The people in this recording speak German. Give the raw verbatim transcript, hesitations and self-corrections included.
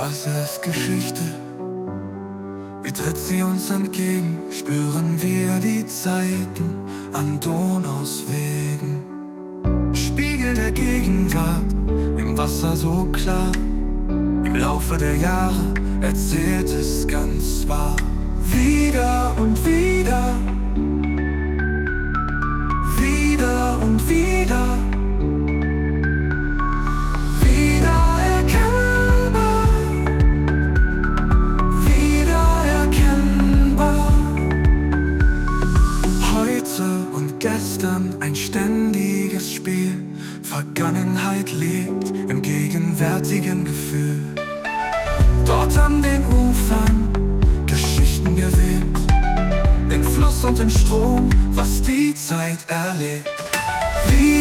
Wasser ist Geschichte, wie tritt sie uns entgegen, spüren wir die Zeiten an Donaus Wegen. Spiegel der Gegenwart, im Wasser so klar, im Laufe der Jahre erzählt es ganz wahr. Wieder und wieder, wieder und wieder, wiedererkennbar, wiedererkennbar. Heute und gestern ein ständiges Spiel, Vergangenheit lebt im gegenwärtigen Gefühl. Dort an den Ufern Geschichten gewebt, den Fluss und den Strom, was die Zeit erlebt. Wie